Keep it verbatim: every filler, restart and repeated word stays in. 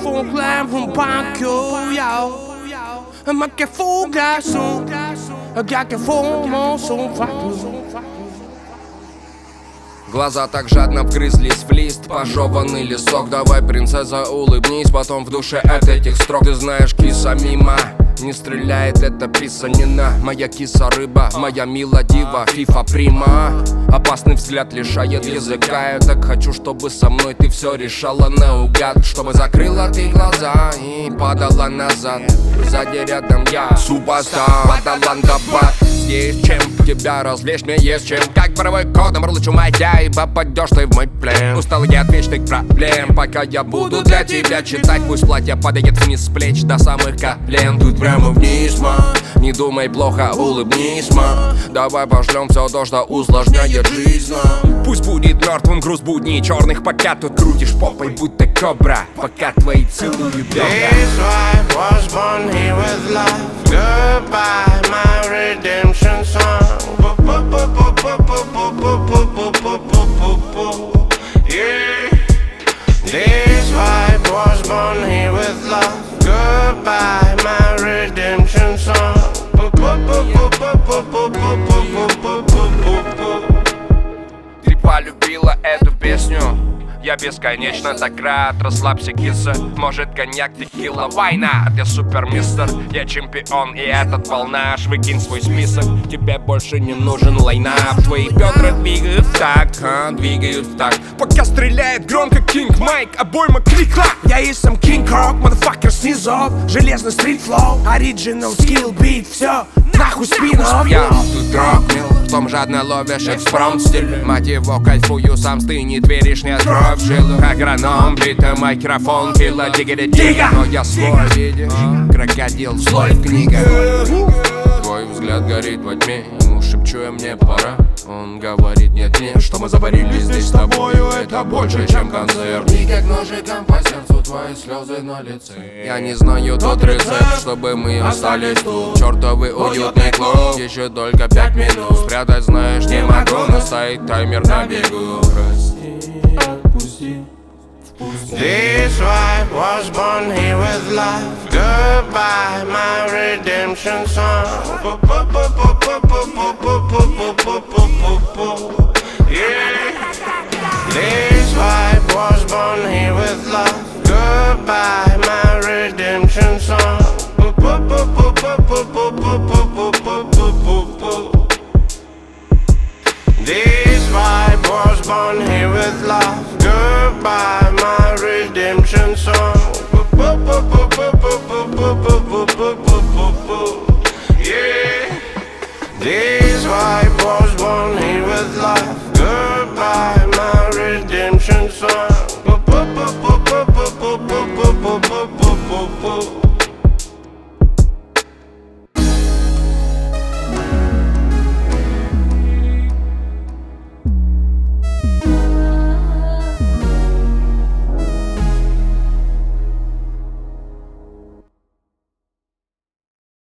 få en glam, hun banker, ja. Man kan få glasen, og jeg kan få morsom faktum. Глаза так жадно вгрызлись в лист, пожеванный лесок. Давай, принцесса, улыбнись, потом в душе от этих строк. Ты знаешь, киса мимо не стреляет, это писанина. Моя киса-рыба, моя мила дива, фифа прима. Опасный взгляд лишает языка. Я так хочу, чтобы со мной ты все решала наугад. Чтобы закрыла ты глаза и падала назад. Сзади рядом я, супостар, Падаландабад. Здесь чем тебя развлечь, мне есть чем. Как боровой кодом рулычу моя, и попадешь ты в мой плен. Устал я от вечных проблем, пока я буду для тебя читать. Пусть платье падает вниз с плеч до самых колен. Тут прямо вниз, ма, не думай плохо, улыбнись, ма. Давай пошлем все то, что усложняет жизнь, ма. Пусть будет мертвым груз будней черных, пока тут крутишь попой, будто кобра, пока твои целуют бедра. This life was born here with love. Goodbye, my redemption song. Yeah. This vibe was born here with love. Goodbye, my redemption song. Ты полюбила эту песню, я бесконечно так рад. Расслабься, киса, может коньяк, текила, война. Я супер мистер, я чемпион, и этот волнаж. Выкинь свой список, тебе больше не нужен лайнап. Твои бедра двигают в такт, а, двигают в такт. Пока стреляет громко Кинг Майк, обойма крик-клак. Я и сам King Kong, motherfucker снизов. Железный стрит-флоу, original skill beat. Все, нахуй спинов. Я тут рок-мил, в том жадно ловишь экспромт-стиль. Мать его, кайфую, сам стынет, веришь, не открой в жилу. Агроном, бита, микрофон, килла, дигери, дига. Но я свой видишь, крокодил, слой в книгах. Твой взгляд горит во тьме, ему шепчу я, мне пора. Он говорит, нет, нет, что мы заварили здесь с тобою, это больше, чем концерт. И как ножиком по сердцу твои слезы на лице. Я не знаю тот рецепт, чтобы мы остались тут. Чертовый уютный клуб, еще только пять минут. Спрятать знаешь не могу, но стоит таймер на бегу. Прости, отпусти. This vibe was born here with love. Goodbye, my redemption song. Yeah. This vibe was born here with love. Goodbye, my redemption song. This vibe was born here with love. Goodbye.